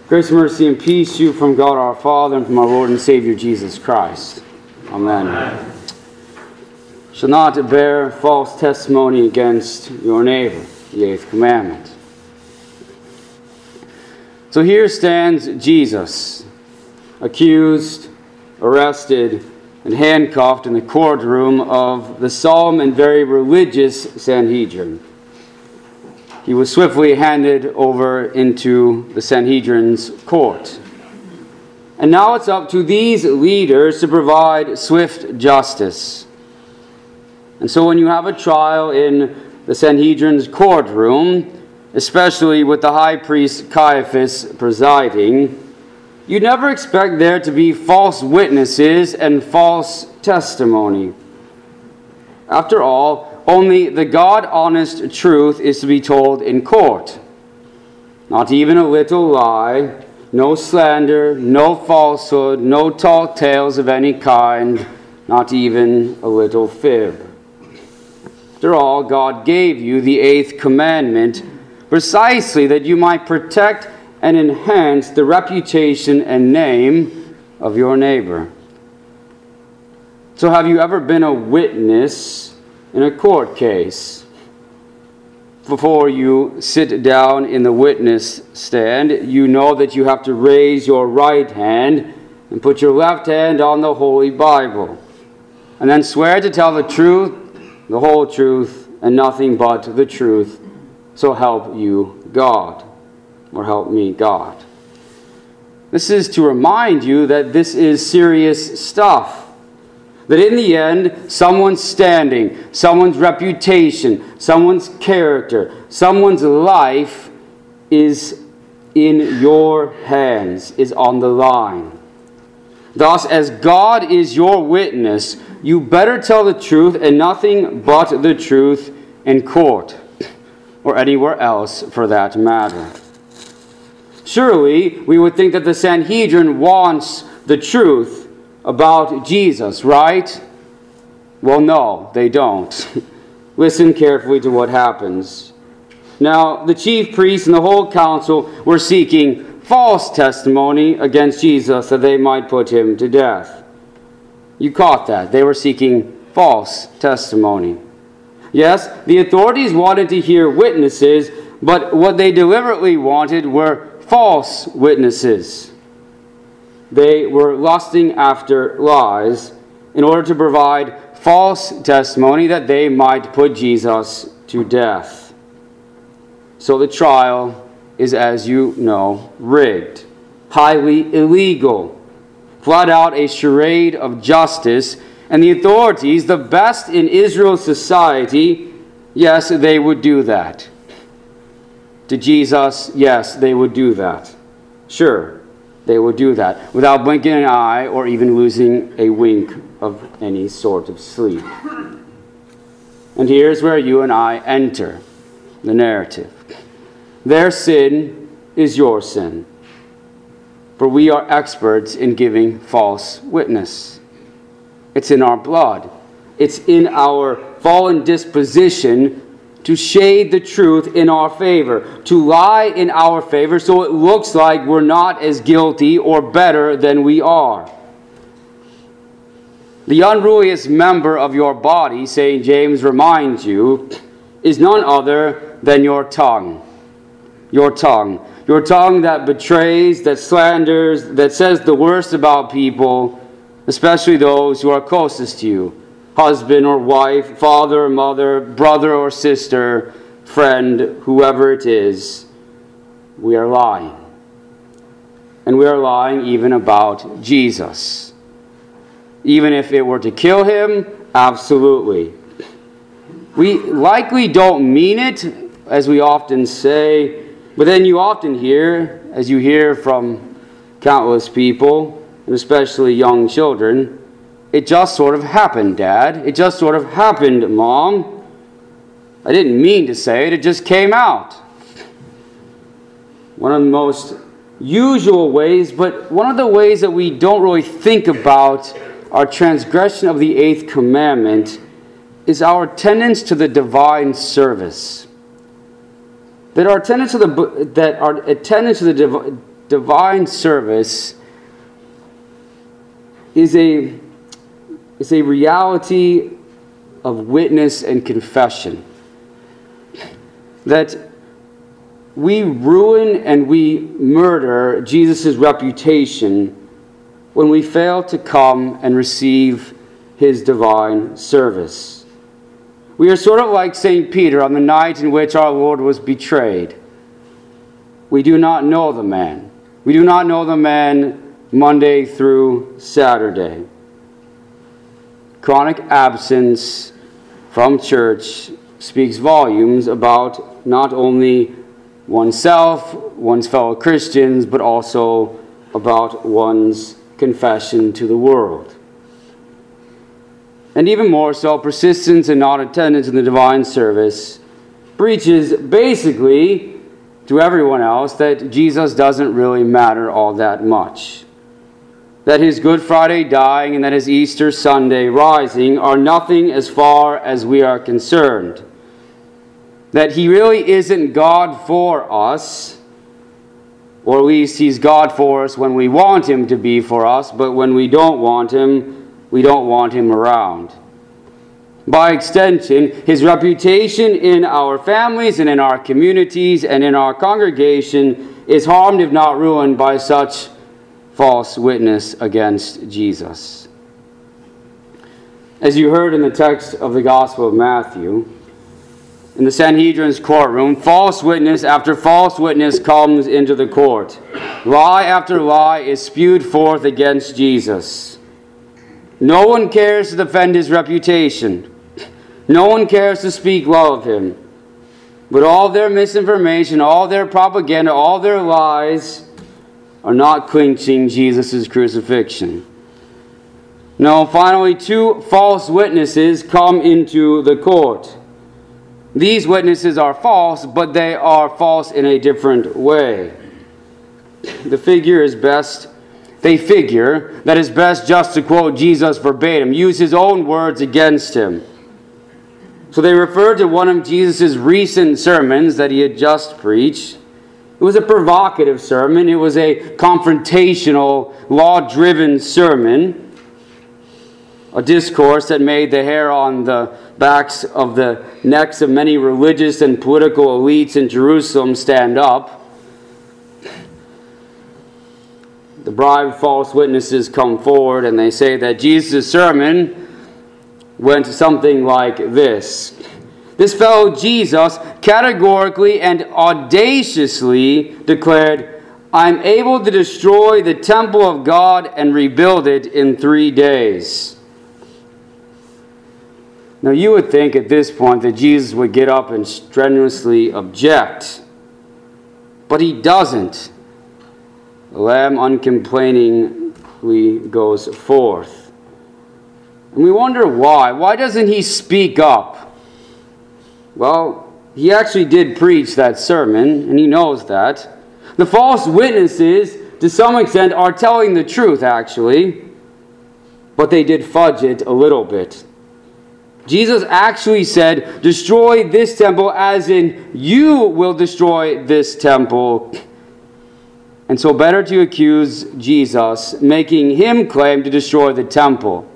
Grace, mercy, and peace to you from God our Father and from our Lord and Savior Jesus Christ. Amen. Shall not bear false testimony against your neighbor, the eighth commandment. So here stands Jesus, accused, arrested, and handcuffed in the courtroom of the solemn and very religious Sanhedrin. He was swiftly handed over into the Sanhedrin's court. And now it's up to these leaders to provide swift justice. And so when you have a trial in the Sanhedrin's courtroom, especially with the high priest Caiaphas presiding, you never expect there to be false witnesses and false testimony. After all, only the God-honest truth is to be told in court. Not even a little lie, no slander, no falsehood, no tall tales of any kind, not even a little fib. After all, God gave you the eighth commandment precisely that you might protect and enhance the reputation and name of your neighbor. So have you ever been a witness in a court case? Before you sit down in the witness stand, you know that you have to raise your right hand and put your left hand on the Holy Bible, and then swear to tell the truth, the whole truth, and nothing but the truth. So help you God, or help me God. This is to remind you that this is serious stuff. That in the end, someone's standing, someone's reputation, someone's character, someone's life is in your hands, is on the line. Thus, as God is your witness, you better tell the truth and nothing but the truth in court, or anywhere else for that matter. Surely, we would think that the Sanhedrin wants the truth about Jesus, right? Well, no, they don't. Listen carefully to what happens. Now, the chief priests and the whole council were seeking false testimony against Jesus that they might put him to death. You caught that. They were seeking false testimony. Yes, the authorities wanted to hear witnesses, but what they deliberately wanted were false witnesses. They were lusting after lies in order to provide false testimony that they might put Jesus to death. So the trial is, as you know, rigged, highly illegal, flat out a charade of justice, and the authorities, the best in Israel's society, yes, they would do that. To Jesus, yes, they would do that. Sure. They would do that without blinking an eye or even losing a wink of any sort of sleep. And here's where you and I enter the narrative. Their sin is your sin, for we are experts in giving false witness. It's in our blood. It's in our fallen disposition to shade the truth in our favor, to lie in our favor so it looks like we're not as guilty or better than we are. The unruliest member of your body, St. James reminds you, is none other than your tongue. Your tongue. Your tongue that betrays, that slanders, that says the worst about people, especially those who are closest to you. Husband or wife, father or mother, brother or sister, friend, whoever it is, we are lying. And we are lying even about Jesus. Even if it were to kill him, absolutely. We likely don't mean it, as we often say, but then you often hear, as you hear from countless people, and especially young children, it just sort of happened, Dad. It just sort of happened, Mom. I didn't mean to say it. It just came out. One of the most usual ways, but one of the ways that we don't really think about our transgression of the eighth commandment is our attendance to the divine service. That our attendance to the divine service is a reality of witness and confession. That we ruin and we murder Jesus' reputation when we fail to come and receive his divine service. We are sort of like St. Peter on the night in which our Lord was betrayed. We do not know the man. We do not know the man Monday through Saturday. Chronic absence from church speaks volumes about not only oneself, one's fellow Christians, but also about one's confession to the world. And even more so, persistence and non-attendance in the divine service preaches basically to everyone else that Jesus doesn't really matter all that much. That his Good Friday dying and that his Easter Sunday rising are nothing as far as we are concerned. That he really isn't God for us, or at least he's God for us when we want him to be for us, but when we don't want him around. By extension, his reputation in our families and in our communities and in our congregation is harmed, if not ruined, by such false witness against Jesus. As you heard in the text of the Gospel of Matthew, in the Sanhedrin's courtroom, false witness after false witness comes into the court. Lie after lie is spewed forth against Jesus. No one cares to defend his reputation. No one cares to speak well of him. But all their misinformation, all their propaganda, all their lies are not clinching Jesus' crucifixion. No, finally, two false witnesses come into the court. These witnesses are false, but they are false in a different way. They figure that it's best just to quote Jesus verbatim, use his own words against him. So they refer to one of Jesus' recent sermons that he had just preached. It was a provocative sermon. It was a confrontational, law-driven sermon. A discourse that made the hair on the backs of the necks of many religious and political elites in Jerusalem stand up. The bribed false witnesses come forward and they say that Jesus' sermon went something like this. This fellow Jesus categorically and audaciously declared, "I'm able to destroy the temple of God and rebuild it in 3 days." Now you would think at this point that Jesus would get up and strenuously object. But he doesn't. The Lamb uncomplainingly goes forth. And we wonder why. Why doesn't he speak up? Well, he actually did preach that sermon, and he knows that. The false witnesses, to some extent, are telling the truth, actually. But they did fudge it a little bit. Jesus actually said, destroy this temple, as in you will destroy this temple. And so better to accuse Jesus, making him claim to destroy the temple.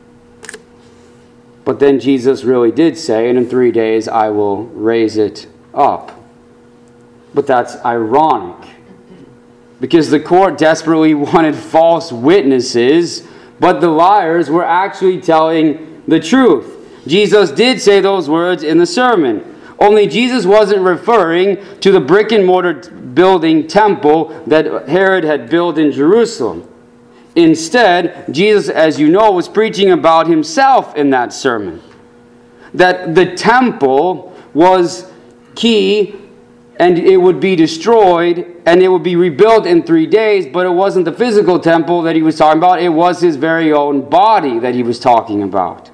But then Jesus really did say, and in 3 days I will raise it up. But that's ironic, because the court desperately wanted false witnesses, but the liars were actually telling the truth. Jesus did say those words in the sermon. Only Jesus wasn't referring to the brick and mortar building temple that Herod had built in Jerusalem. Instead, Jesus, as you know, was preaching about himself in that sermon. That the temple was key and it would be destroyed and it would be rebuilt in 3 days, but it wasn't the physical temple that he was talking about. It was his very own body that he was talking about.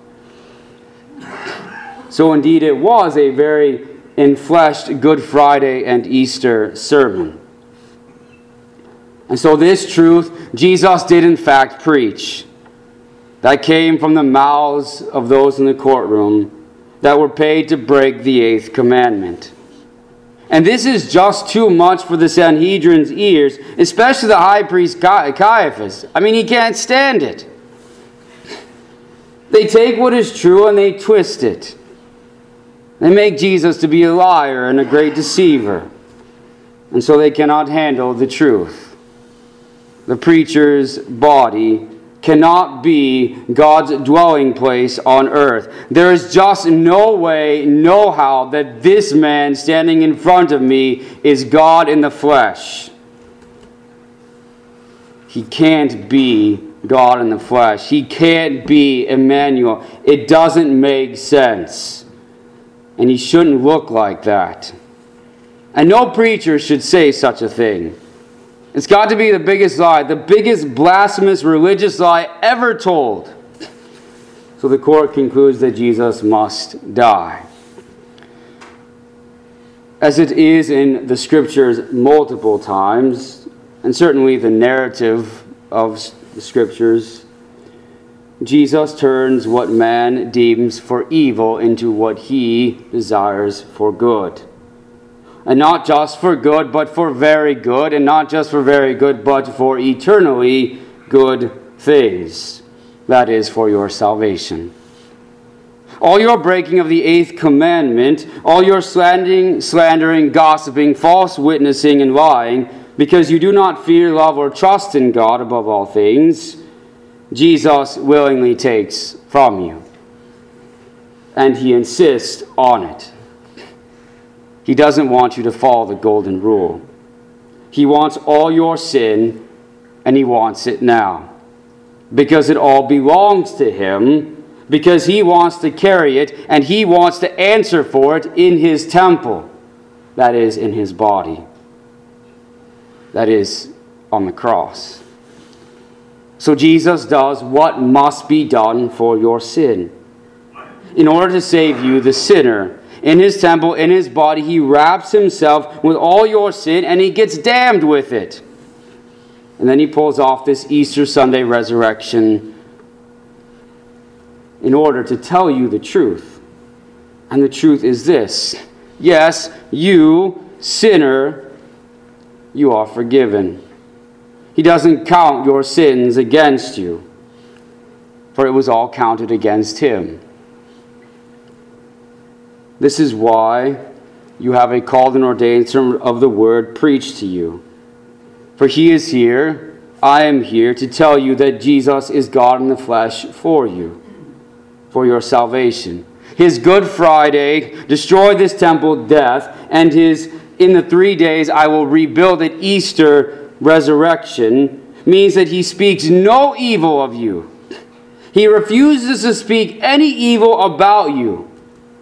So indeed, it was a very enfleshed Good Friday and Easter sermon. And so this truth, Jesus did in fact preach. That came from the mouths of those in the courtroom that were paid to break the 8th commandment. And this is just too much for the Sanhedrin's ears, especially the high priest Caiaphas. I mean, he can't stand it. They take what is true and they twist it. They make Jesus to be a liar and a great deceiver. And so they cannot handle the truth. The preacher's body cannot be God's dwelling place on earth. There is just no way, no how, that this man standing in front of me is God in the flesh. He can't be God in the flesh. He can't be Emmanuel. It doesn't make sense. And he shouldn't look like that. And no preacher should say such a thing. It's got to be the biggest lie, the biggest blasphemous religious lie ever told. So the court concludes that Jesus must die. As it is in the Scriptures multiple times, and certainly the narrative of the Scriptures, Jesus turns what man deems for evil into what he desires for good. And not just for good, but for very good. And not just for very good, but for eternally good things. That is, for your salvation. All your breaking of the 8th commandment, all your slandering, gossiping, false witnessing, and lying, because you do not fear, love, or trust in God above all things, Jesus willingly takes from you. And he insists on it. He doesn't want you to follow the golden rule. He wants all your sin, and he wants it now. Because it all belongs to him, because he wants to carry it, and he wants to answer for it in his temple. That is, in his body. That is, on the cross. So Jesus does what must be done for your sin. In order to save you, the sinner, in his temple, in his body, he wraps himself with all your sin and he gets damned with it. And then he pulls off this Easter Sunday resurrection in order to tell you the truth. And the truth is this: yes, you, sinner, you are forgiven. He doesn't count your sins against you, for it was all counted against him. This is why you have a called and ordained sermon of the word preached to you. For he is here, I am here, to tell you that Jesus is God in the flesh for you, for your salvation. His Good Friday destroyed this temple death, and his in the 3 days I will rebuild it Easter resurrection means that he speaks no evil of you. He refuses to speak any evil about you.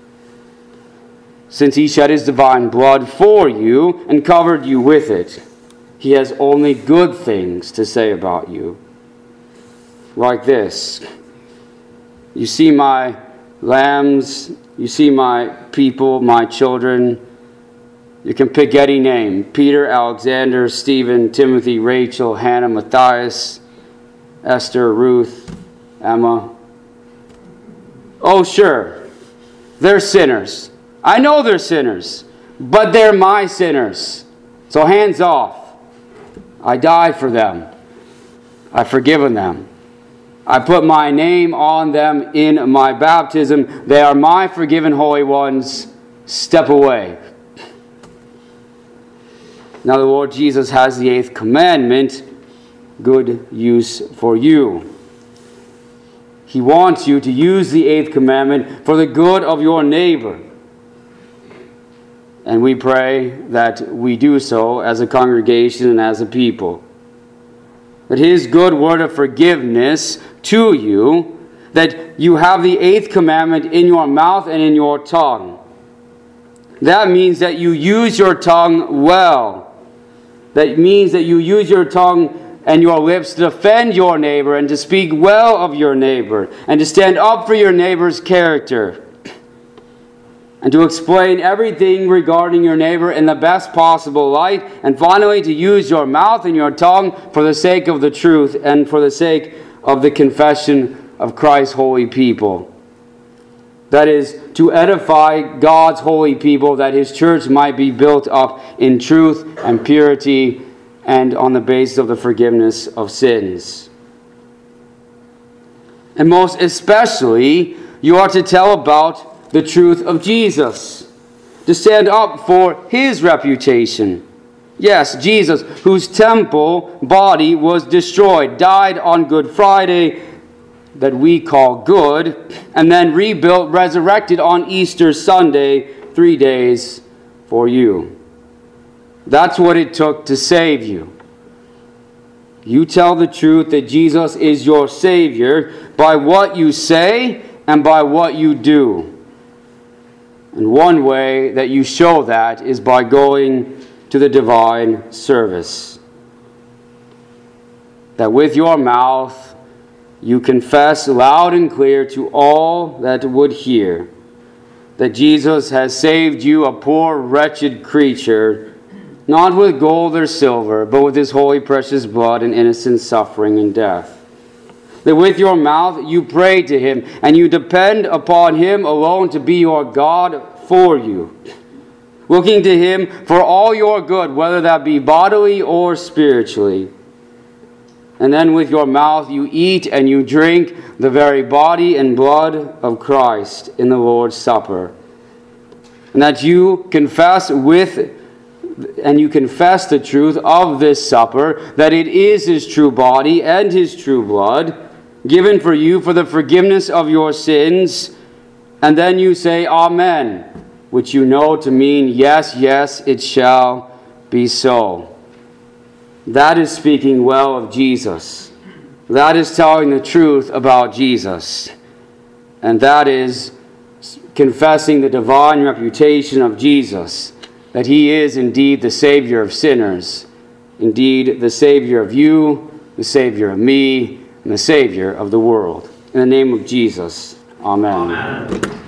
Since he shed his divine blood for you and covered you with it, he has only good things to say about you. Like this: you see my lambs, you see my people, my children. You can pick any name: Peter, Alexander, Stephen, Timothy, Rachel, Hannah, Matthias, Esther, Ruth, Emma. Oh, sure, they're sinners. I know they're sinners, but they're my sinners. So hands off. I died for them. I've forgiven them. I put my name on them in my baptism. They are my forgiven holy ones. Step away. Now the Lord Jesus has the 8th commandment, good use for you. He wants you to use the 8th commandment for the good of your neighbor. And we pray that we do so as a congregation and as a people. That his good word of forgiveness to you, that you have the 8th commandment in your mouth and in your tongue. That means that you use your tongue well. That means that you use your tongue and your lips to defend your neighbor and to speak well of your neighbor and to stand up for your neighbor's character and to explain everything regarding your neighbor in the best possible light, and finally to use your mouth and your tongue for the sake of the truth and for the sake of the confession of Christ's holy people. That is, to edify God's holy people, that his church might be built up in truth and purity and on the basis of the forgiveness of sins. And most especially, you are to tell about the truth of Jesus, to stand up for his reputation. Yes, Jesus, whose temple body was destroyed, died on Good Friday, that we call good, and then rebuilt, resurrected on Easter Sunday, 3 days for you. That's what it took to save you. You tell the truth that Jesus is your Savior by what you say and by what you do. And one way that you show that is by going to the divine service. That with your mouth you confess loud and clear to all that would hear that Jesus has saved you, a poor, wretched creature, not with gold or silver, but with his holy, precious blood and innocent suffering and death. That with your mouth you pray to him, and you depend upon him alone to be your God for you, looking to him for all your good, whether that be bodily or spiritually. And then with your mouth you eat and you drink the very body and blood of Christ in the Lord's Supper. And that you confess the truth of this supper, that it is his true body and his true blood, given for you for the forgiveness of your sins. And then you say, Amen, which you know to mean, yes, yes, it shall be so. That is speaking well of Jesus. That is telling the truth about Jesus. And that is confessing the divine reputation of Jesus, that he is indeed the Savior of sinners, indeed the Savior of you, the Savior of me, and the Savior of the world. In the name of Jesus, amen. Amen.